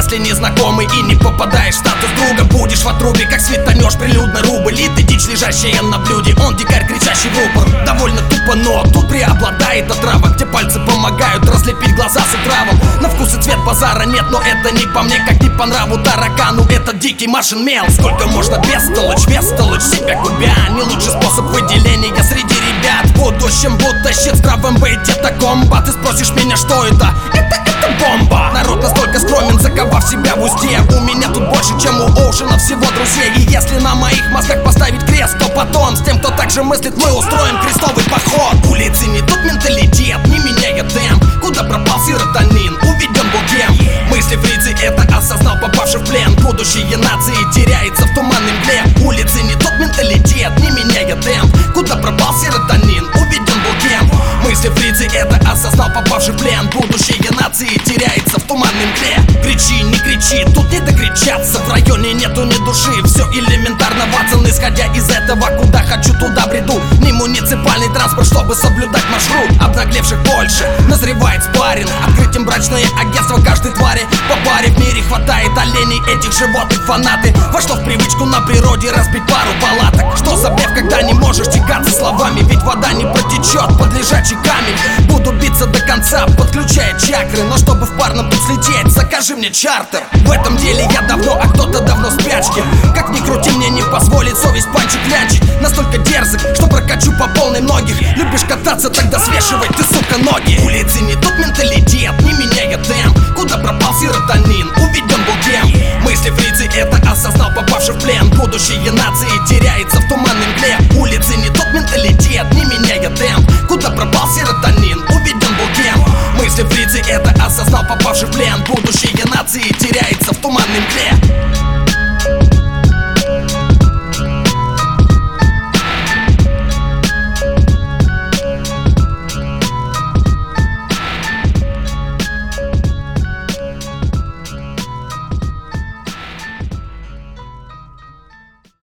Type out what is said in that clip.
если не знакомый и не попадаешь в статус друга. Будешь в отрубе, как светанешь прилюдно рубль. И ты дичь, лежащая на блюде, он дикарь, кричащий в упор. Довольно тупо, но тут преобладает отрава, где пальцы помогают разлепить глаза с утравом. На вкус и цвет базара нет, но это не по мне, как не по нраву таракану. Этот дикий Машин мел. Сколько можно бестолочь себя губя? Не лучший способ выделения среди ребят. В будущем будто щит в здравом бейте комбо. Ты спросишь меня, что это? Это бомба. Народ настолько скромен, заковав себя в узде. У меня тут больше, чем у Оушена всего друзей. И если на моих мозгах поставить крест, то потом с тем, кто так же мыслит, мы устроим крестовый поход. Улицы не тот менталитет, не меняет темп. Куда пропал серотонин? Уведен был кем? Мысли фрицы это осознал, попавший в плен. Будущее нации теряется в туманной мгле. Улицы не тот менталитет, не меняет темп. Куда пропал серотонин? Уведен был кем? Мысли фрицы это осознал, попавший в плен. Будущее нации теряется в туманной мгле. Кричи, не кричи, тут не докричаться. В районе нету ни души, все элементарно, Ватсон. Исходя из этого, куда хочу, туда бреду. Не муниципальный транспорт, чтобы соблюдать маршрут. Обнаглевших больше, назревает спарринг. Открыть им брачное агентство каждой твари по паре. В мире хватает оленей, этих животных фанаты. Вошло в привычку на природе разбить пару палаток. Что за блеф, когда не можешь тягаться словами? Ведь вода не протечет под лежачий камень. Буду биться до конца, подключая чакры. Но чтобы в парном тут слететь, закажи мне чартер. В этом деле я давно, а кто-то давно в спячке. Как ни крути, мне не позволит совесть панчик клянчить. Настолько дерзок, что прокачу по полной многих. Любишь кататься, тогда свешивай ты, сука, ноги. Улицы не тот менталитет, не меняет темп. Куда пропал серотонин? Уведен был кем? Мысли фрицы это осознал, попавший в плен. Будущее нации теряется в туманной мгле. Улицы не тот менталитет, не меняет темп. Куда пропал серотонин? Уведен был кем? Мысли фрицы это осознал, попавший в плен. Будущее нации теряется в туманной мгле.